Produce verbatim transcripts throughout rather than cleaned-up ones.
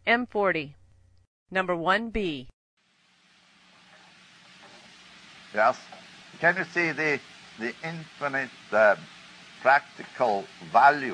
M forty. Number one B. Yes. Can you see the, the infinite uh, practical value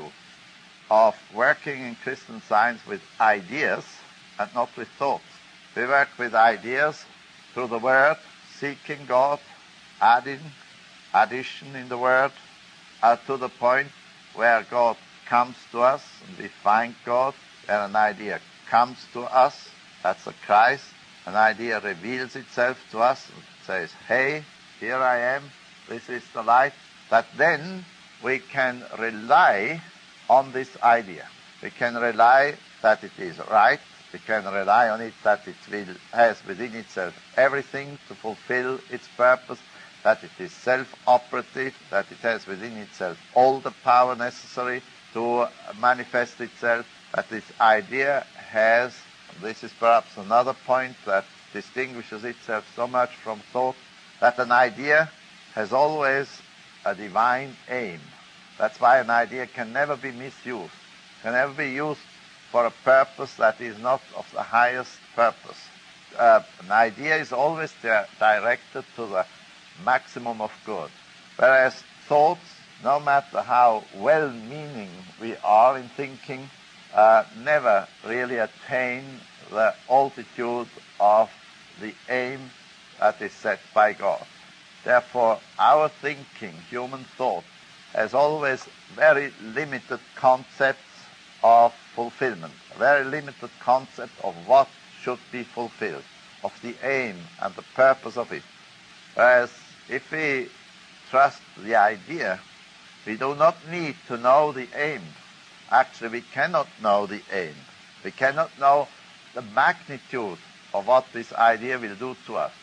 of working in Christian Science with ideas and not with thoughts? We work with ideas through the Word, seeking God, adding, addition in the Word, uh, to the point where God comes to us and we find God, where an idea comes to us, that's a Christ. An idea reveals itself to us and says, hey, here I am, this is the light. That then we can rely on this idea. We can rely that it is right. We can rely on it that it will, has within itself everything to fulfill its purpose, that it is self-operative, that it has within itself all the power necessary to manifest itself, that this idea has, this is perhaps another point that distinguishes itself so much from thought, that an idea has always a divine aim. That's why an idea can never be misused, can never be used for a purpose that is not of the highest purpose. Uh, an idea is always di- directed to the maximum of good, whereas thoughts, no matter how well-meaning we are in thinking, uh, never really attain the altitude of the aim that is set by God. Therefore, our thinking, human thought, has always very limited concepts of fulfillment, a very limited concept of what should be fulfilled, of the aim and the purpose of it. Whereas if we trust the idea, we do not need to know the aim. Actually, we cannot know the aim. We cannot know the magnitude of what this idea will do to us.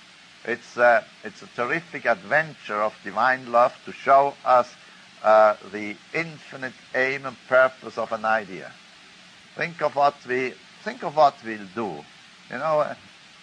It's a, it's a terrific adventure of divine love to show us uh, the infinite aim and purpose of an idea. Think of what we think of what we'll do. You know,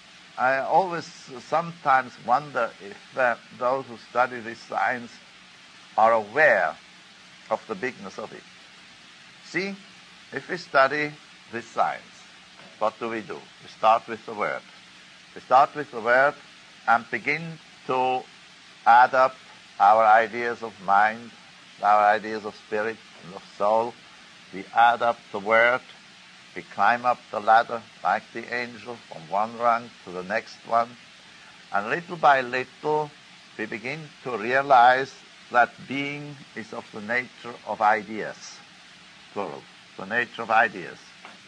I always sometimes wonder if uh, those who study this science are aware of the bigness of it. See, if we study this science, what do we do? We start with the Word. We start with the Word and begin to add up our ideas of mind, our ideas of spirit and of soul. We add up the Word. We climb up the ladder like the angel from one rung to the next one. And little by little, we begin to realize that being is of the nature of ideas, plural, the nature of ideas.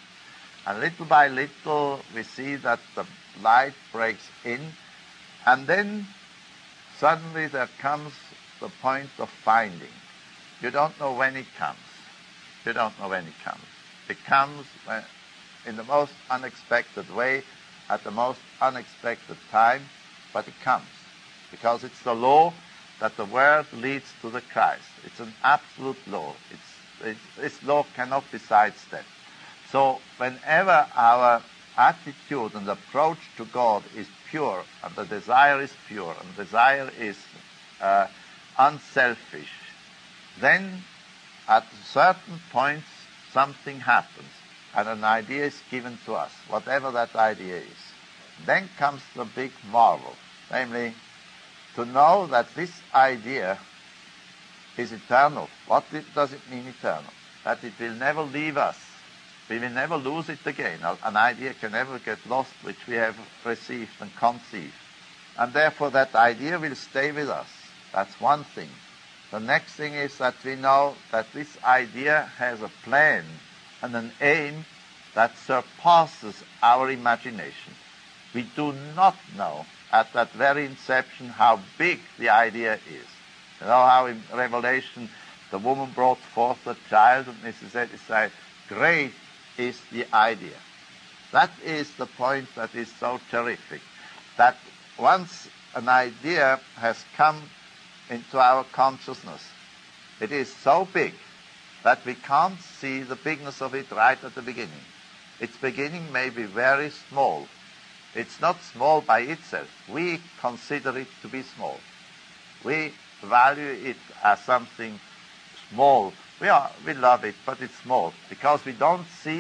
And little by little, we see that the light breaks in, and then suddenly there comes the point of finding. You don't know when it comes. You don't know when it comes. It comes when, in the most unexpected way, at the most unexpected time, but it comes. Because it's the law that the Word leads to the Christ. It's an absolute law. It's, it's, this law cannot be sidestepped. So whenever our attitude and approach to God is pure, and the desire is pure, and the desire is uh, unselfish, then at certain points something happens, and an idea is given to us, whatever that idea is. Then comes the big marvel, namely, to know that this idea is eternal. What does it mean, eternal? That it will never leave us. We will never lose it again. An idea can never get lost which we have received and conceived. And therefore that idea will stay with us. That's one thing. The next thing is that we know that this idea has a plan and an aim that surpasses our imagination. We do not know at that very inception how big the idea is. You know how in Revelation the woman brought forth a child, and Missus Eddy said, great is the idea. That is the point that is so terrific, that once an idea has come into our consciousness, it is so big that we can't see the bigness of it right at the beginning. Its beginning may be very small. It's not small by itself. We consider it to be small. We value it as something small. We are, we love it, but it's small, because we don't see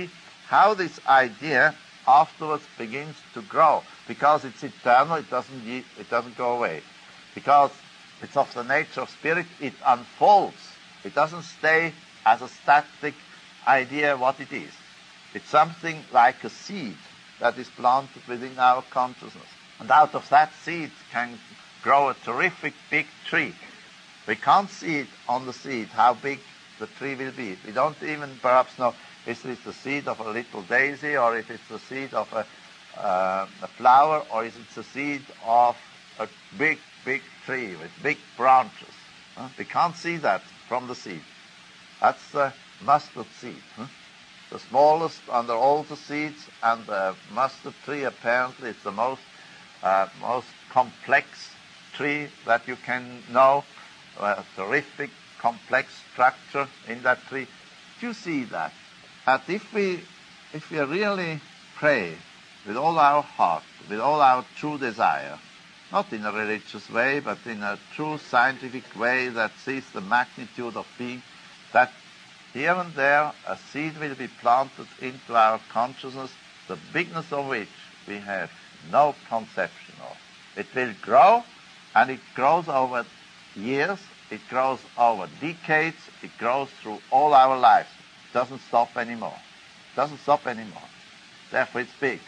how this idea afterwards begins to grow. Because it's eternal, it doesn't, it doesn't go away. Because it's of the nature of spirit, it unfolds. It doesn't stay as a static idea what it is. It's something like a seed that is planted within our consciousness. And out of that seed can grow a terrific big tree. We can't see it on the seed, how big the tree will be. We don't even perhaps know if it's the seed of a little daisy, or if it's the seed of a, uh, a flower, or if it's the seed of a big, big tree with big branches. Huh? We can't see that from the seed. That's the mustard seed. Huh? The smallest under all the seeds, and the mustard tree apparently is the most uh, most complex tree that you can know. A terrific, complex structure in that tree. You see that. And if we, if we really pray with all our heart, with all our true desire, not in a religious way, but in a true scientific way that sees the magnitude of being, that here and there a seed will be planted into our consciousness, the bigness of which we have no conception of. It will grow, and it grows over years, it grows over decades, it grows through all our lives. It doesn't stop anymore. It doesn't stop anymore. Therefore it's big.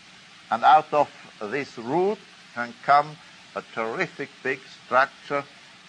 And out of this root can come a terrific big structure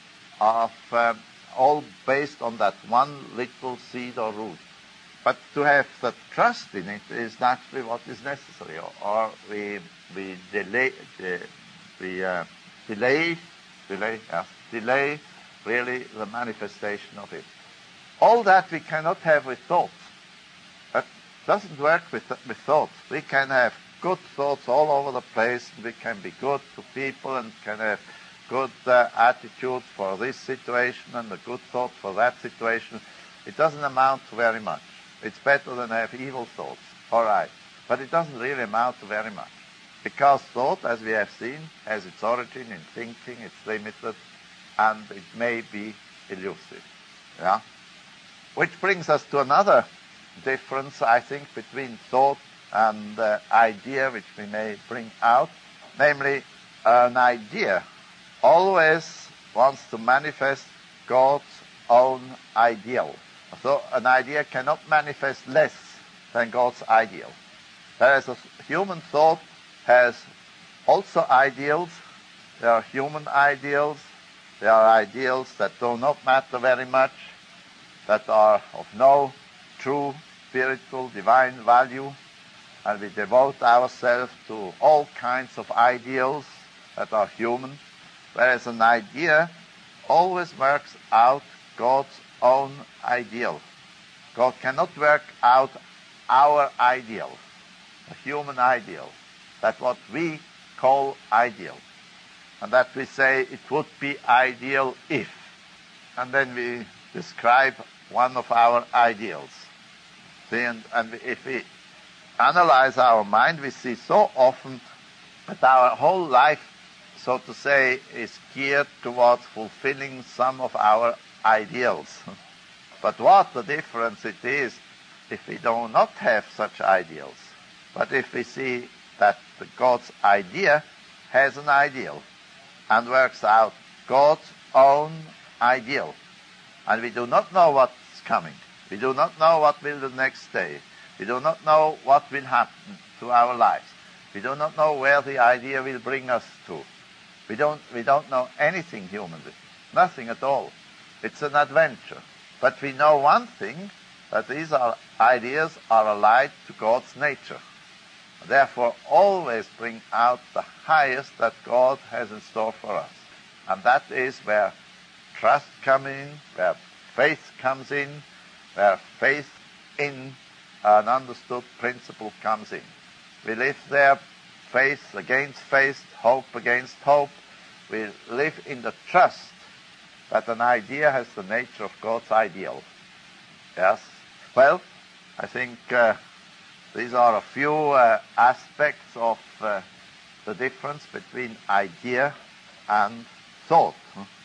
of um, all based on that one little seed or root. But to have the trust in it is naturally what is necessary, or, or we we delay de, we uh, delay delay yes, delay really the manifestation of it. All that we cannot have with thoughts. That doesn't work with with thoughts. We can have good thoughts all over the place. We can be good to people and can have good uh, attitude for this situation and a good thought for that situation. It doesn't amount to very much. It's better than have evil thoughts, all right. But it doesn't really amount to very much. Because thought, as we have seen, has its origin in thinking, it's limited, and it may be elusive. Yeah? Which brings us to another difference, I think, between thought and uh, idea, which we may bring out. Namely, an idea always wants to manifest God's own ideal. So an idea cannot manifest less than God's ideal. Whereas a human thought has also ideals. There are human ideals. There are ideals that do not matter very much, that are of no true spiritual divine value. And we devote ourselves to all kinds of ideals that are human. Whereas an idea always works out God's own ideal. God cannot work out our ideal, a human ideal. That's what we call ideal. And that we say it would be ideal if. And then we describe one of our ideals. See, and, and if we analyze our mind, we see so often that our whole life, so to say, is geared towards fulfilling some of our ideals. But what a difference it is if we do not have such ideals. But if we see that God's idea has an ideal and works out God's own ideal, and we do not know what's coming. We do not know what will the next day. We do not know what will happen to our lives. We do not know where the idea will bring us to. We don't, we don't know anything humanly, nothing at all. It's an adventure. But we know one thing, that these are, ideas are allied to God's nature. Therefore, always bring out the highest that God has in store for us. And that is where trust comes in, where faith comes in, where faith in an understood principle comes in. We live there, faith against faith, hope against hope. We live in the trust that an idea has the nature of God's ideal. Yes? Well, I think uh, these are a few uh, aspects of uh, the difference between idea and thought.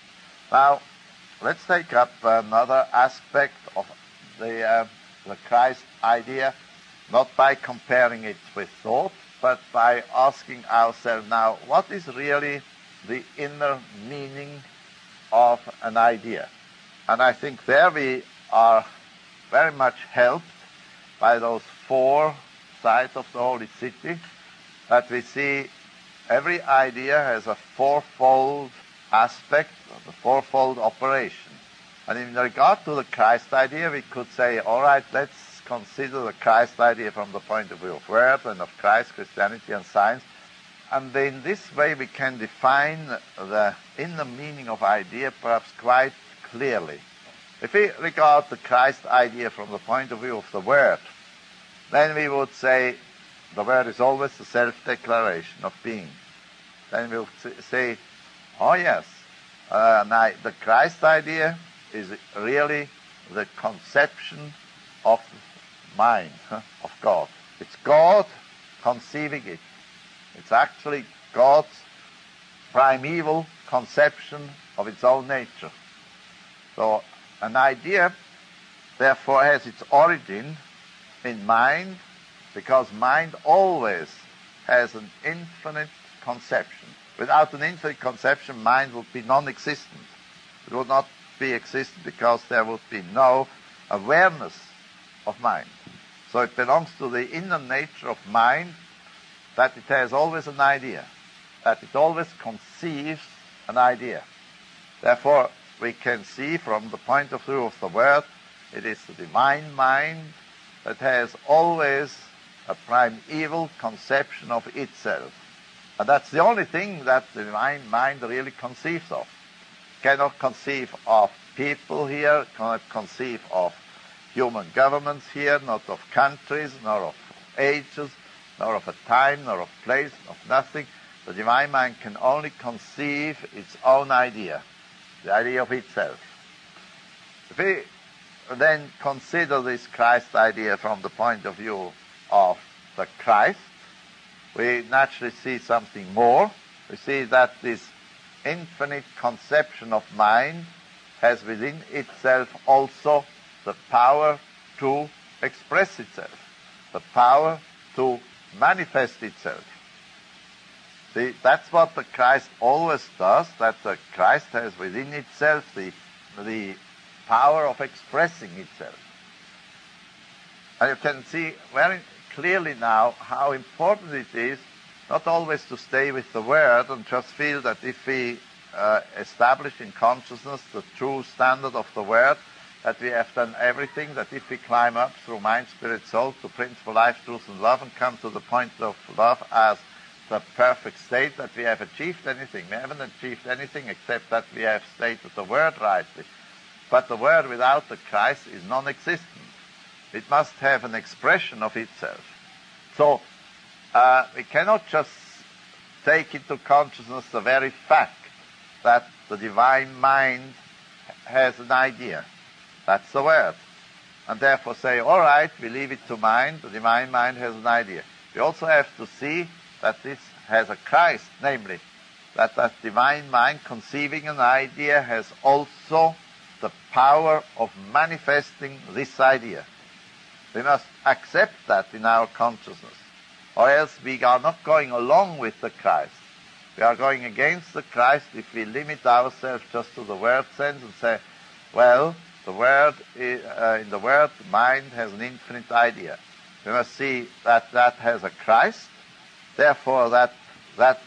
Now, let's take up another aspect of the, uh, the Christ idea, not by comparing it with thought, but by asking ourselves now, what is really the inner meaning of an idea? And I think there we are very much helped by those four sides of the Holy City, that we see every idea has a fourfold aspect, a fourfold operation. And in regard to the Christ idea, we could say, all right, let's consider the Christ idea from the point of view of Word and of Christ, Christianity, and science. And in this way we can define the inner meaning of idea perhaps quite clearly. If we regard the Christ idea from the point of view of the Word, then we would say the Word is always the self-declaration of being. Then we would say, oh yes, uh, now the Christ idea is really the conception of mind, huh, of God. It's God conceiving it. It's actually God's primeval conception of its own nature. So an idea, therefore, has its origin in mind, because mind always has an infinite conception. Without an infinite conception, mind would be non-existent. It would not be existent because there would be no awareness of mind. So it belongs to the inner nature of mind that it has always an idea, that it always conceives an idea. Therefore, we can see from the point of view of the Word, it is the divine mind that has always a primeval conception of itself. And that's the only thing that the divine mind really conceives of. It cannot conceive of people here, cannot conceive of human governments here, not of countries, nor of ages, nor of a time, nor of place, of nothing. The divine mind can only conceive its own idea, the idea of itself. If we then consider this Christ idea from the point of view of the Christ, we naturally see something more. We see that this infinite conception of mind has within itself also the power to express itself, the power to manifest itself. See, that's what the Christ always does, that the Christ has within itself the, the power of expressing itself. And you can see very clearly now how important it is not always to stay with the Word and just feel that if we uh, establish in consciousness the true standard of the Word, that we have done everything, that if we climb up through mind, spirit, soul to principle, life, truth, and love, and come to the point of love as the perfect state, that we have achieved anything. We haven't achieved anything except that we have stated the Word rightly. But the Word without the Christ is non-existent. It must have an expression of itself. So uh, we cannot just take into consciousness the very fact that the divine mind has an idea. That's the Word. And therefore say, all right, we leave it to mind, the divine mind has an idea. We also have to see that this has a Christ, namely, that that divine mind conceiving an idea has also the power of manifesting this idea. We must accept that in our consciousness, or else we are not going along with the Christ. We are going against the Christ if we limit ourselves just to the Word sense and say, well, the Word, is, uh, in the Word, mind has an infinite idea. We must see that that has a Christ, therefore that that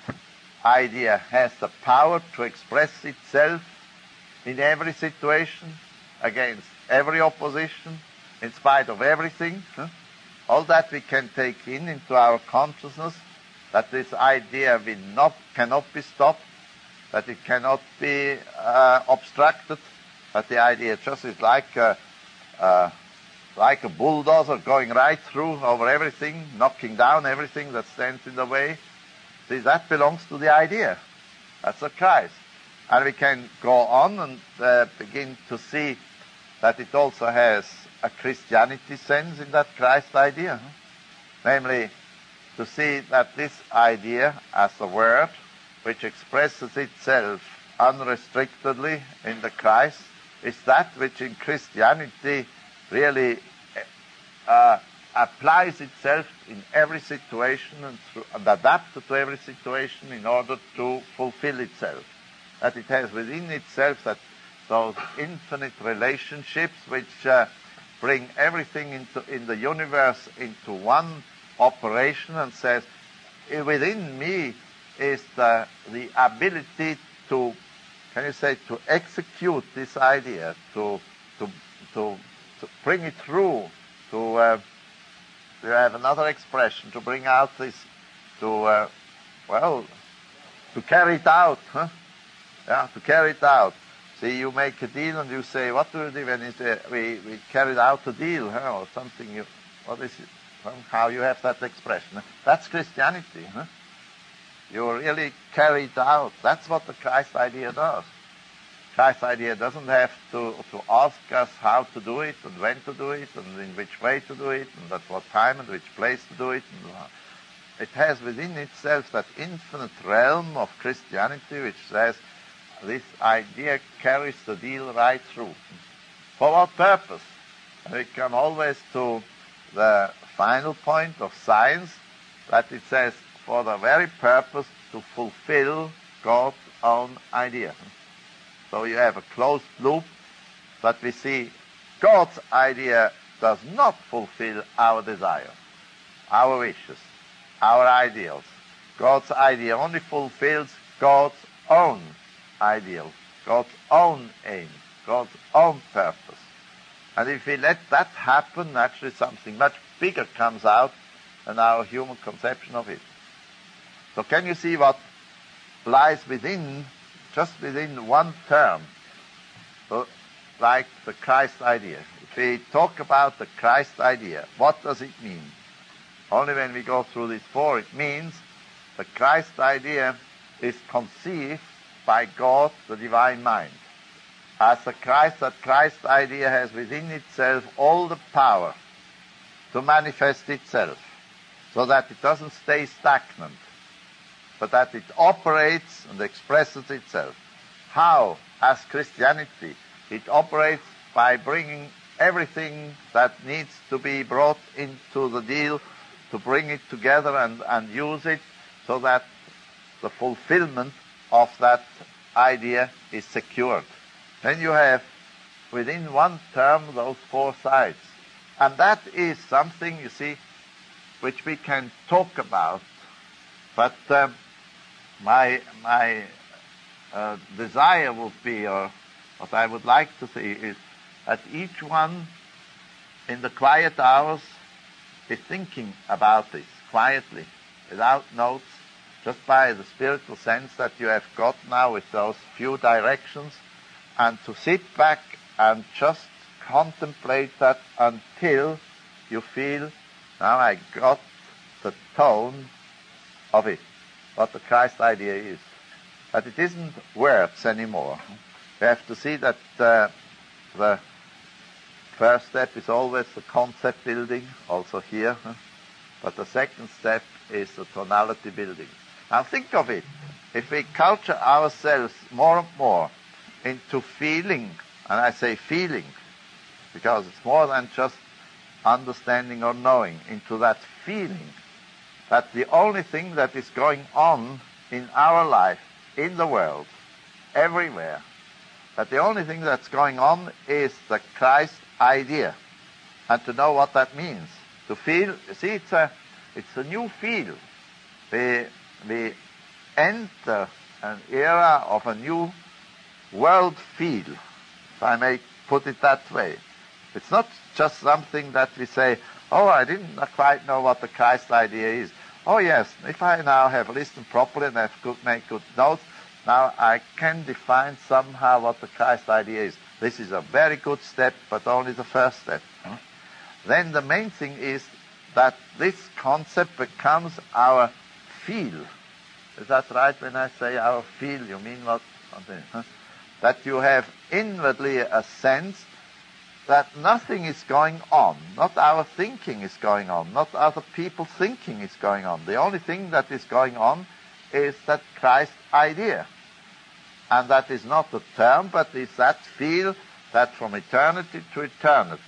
idea has the power to express itself in every situation, against every opposition, in spite of everything. Huh? All that we can take in into our consciousness, that this idea will not, cannot be stopped, that it cannot be uh, obstructed, that the idea just is like a, uh, like a bulldozer going right through over everything, knocking down everything that stands in the way. See, that belongs to the idea. That's the Christ. And we can go on and uh, begin to see that it also has a Christianity sense in that Christ idea. Huh? Namely, to see that this idea as a Word, which expresses itself unrestrictedly in the Christ, is that which in Christianity really uh, applies itself in every situation and, through, and adapted to every situation in order to fulfill itself. That it has within itself that those infinite relationships which uh, bring everything into in the universe into one operation, and says, within me is the, the ability to, can you say, to execute this idea, to to to, to bring it through, to uh, to have another expression, to bring out this, to uh, well, to carry it out, huh? Yeah, to carry it out. See, you make a deal and you say, what do we do when you say, we, we carried out the deal, huh? Or something, you, what is it? Somehow you have that expression. That's Christianity, huh? You really carried out. That's what the Christ idea does. Christ idea doesn't have to, to ask us how to do it, and when to do it, and in which way to do it, and at what time and which place to do it. And it has within itself that infinite realm of Christianity which says, this idea carries the deal right through. For what purpose? We come always to the final point of science, that it says, for the very purpose to fulfill God's own idea. So you have a closed loop, but we see God's idea does not fulfill our desire, our wishes, our ideals. God's idea only fulfills God's own ideal, God's own aim, God's own purpose. And if we let that happen, naturally something much bigger comes out than our human conception of it. So can you see what lies within, just within one term, so like the Christ idea? If we talk about the Christ idea, what does it mean? Only when we go through these four, it means the Christ idea is conceived by God, the divine mind. As the Christ, that Christ idea has within itself all the power to manifest itself, so that it doesn't stay stagnant, but that it operates and expresses itself. How? As Christianity, it operates by bringing everything that needs to be brought into the deal, to bring it together and, and use it, so that the fulfillment of that idea is secured. Then you have within one term those four sides. And that is something, you see, which we can talk about. But um, my my uh, desire would be, or what I would like to see, is that each one in the quiet hours is thinking about this quietly, without notes, just by the spiritual sense that you have got now with those few directions, and to sit back and just contemplate that until you feel, now I got the tone of it, what the Christ idea is. But it isn't words anymore. We have to see that uh, the first step is always the concept building, also here, huh? But the second step is the tonality building. Now think of it. If we culture ourselves more and more into feeling, and I say feeling, because it's more than just understanding or knowing, into that feeling, that the only thing that is going on in our life, in the world, everywhere, that the only thing that's going on is the Christ idea. And to know what that means. To feel, you see, it's a, it's a new field. We, we enter an era of a new world feel, if I may put it that way. It's not just something that we say, oh, I didn't quite know what the Christ idea is. Oh yes, if I now have listened properly and have good, make good notes, now I can define somehow what the Christ idea is. This is a very good step, but only the first step. Hmm? Then the main thing is that this concept becomes our feel. Is that right when I say our feel? You mean what? Huh? That you have inwardly a sense that nothing is going on, not our thinking is going on, not other people thinking is going on. The only thing that is going on is that Christ idea. And that is not a term, but is that feel that from eternity to eternity,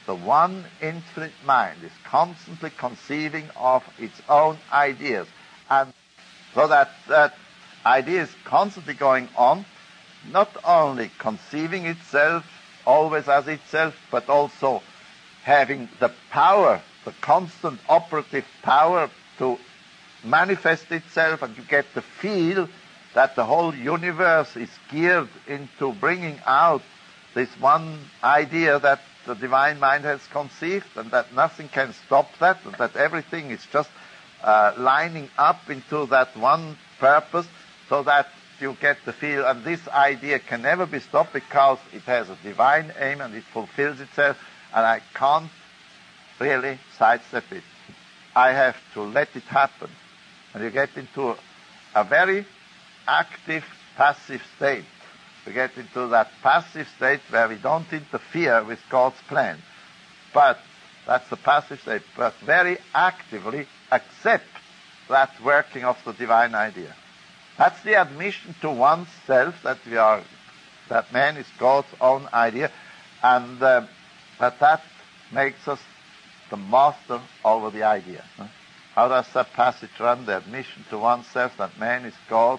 the one infinite mind is constantly conceiving of its own ideas. And so that, that idea is constantly going on, not only conceiving itself always as itself, but also having the power, the constant operative power to manifest itself, and you get the feel that the whole universe is geared into bringing out this one idea that the divine mind has conceived, and that nothing can stop that, and that everything is just uh, lining up into that one purpose, so that you get the feel, and this idea can never be stopped because it has a divine aim and it fulfills itself, and I can't really sidestep it. I have to let it happen. And you get into a very active, passive state. We get into that passive state where we don't interfere with God's plan. But that's the passive state, but very actively accept that working of the divine idea. That's the admission to oneself that we are, that man is God's own idea, and uh, that that makes us the master over the idea. Huh? How does that passage run? The admission to oneself that man is God's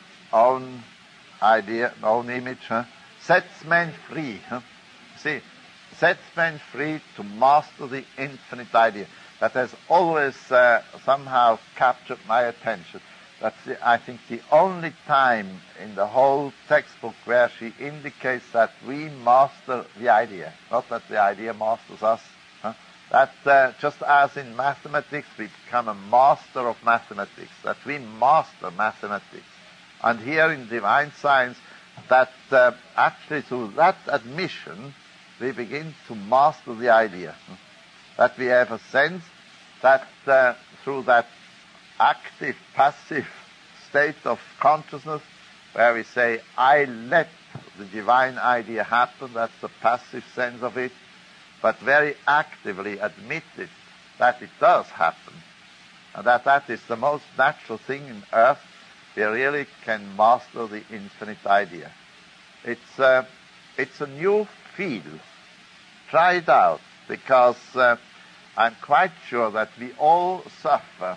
own idea, own image, huh? Sets man free. Huh? See, sets man free to master the infinite idea. That has always uh, somehow captured my attention. That's, the, I think, the only time in the whole textbook where she indicates that we master the idea, not that the idea masters us. Huh? That uh, just as in mathematics, we become a master of mathematics, that we master mathematics. And here in divine science, that uh, actually through that admission, we begin to master the idea. Huh? That we have a sense that uh, through that active, passive state of consciousness, where we say, I let the divine idea happen, that's the passive sense of it, but very actively admit it, that it does happen, and that that is the most natural thing in earth. We really can master the infinite idea. It's, uh, it's a new field. Try it out, because uh, I'm quite sure that we all suffer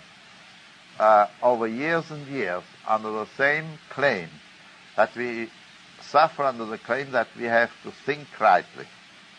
uh, over years and years under the same claim, that we suffer under the claim that we have to think rightly.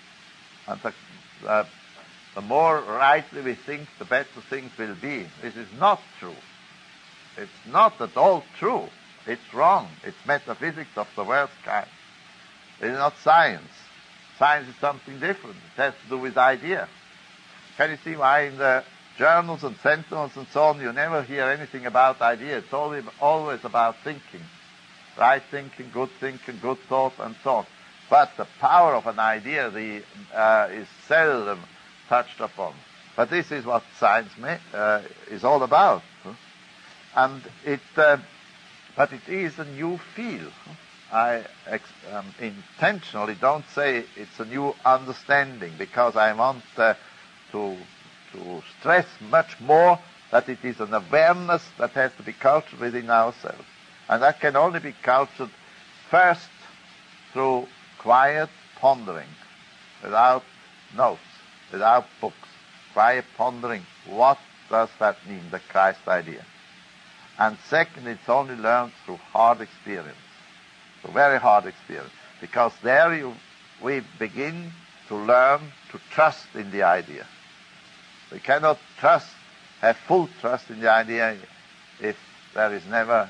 And the, uh, the more rightly we think, the better things will be. This is not true. It's not at all true. It's wrong. It's metaphysics of the worst kind. It is not science. Science is something different. It has to do with idea. Can you see why in the journals and sentinels and so on you never hear anything about idea? It's always, always about thinking. Right thinking, good thinking, good thought, and so on. But the power of an idea the, uh, is seldom touched upon. But this is what science may, uh, is all about. Huh? And it, uh, but it is a new field. I ex- um, intentionally don't say it's a new understanding, because I want uh, to to stress much more that it is an awareness that has to be cultured within ourselves. And that can only be cultured first through quiet pondering, without notes, without books. Quiet pondering, what does that mean, the Christ idea? And second, it's only learned through hard experience, through very hard experience, because there you, we begin to learn to trust in the idea. We cannot trust, have full trust in the idea if there is never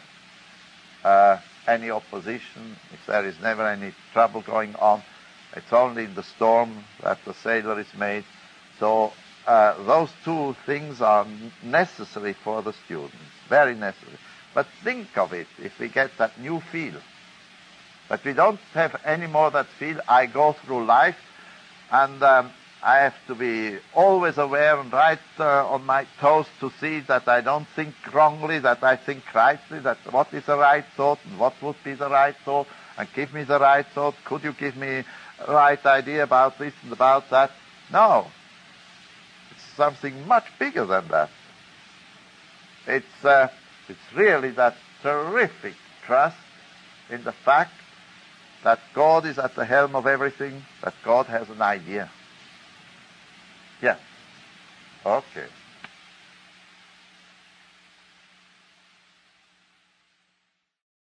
uh, any opposition, if there is never any trouble going on. It's only in the storm that the sailor is made. So uh, those two things are necessary for the students, very necessary. But think of it, if we get that new feel. But we don't have any more that feel, I go through life and um, I have to be always aware and right uh, on my toes to see that I don't think wrongly, that I think rightly, that what is the right thought and what would be the right thought, and give me the right thought. Could you give me a right idea about this and about that? No. It's something much bigger than that. It's, uh, it's really that terrific trust in the fact that God is at the helm of everything, that God has an idea. Yeah. Okay.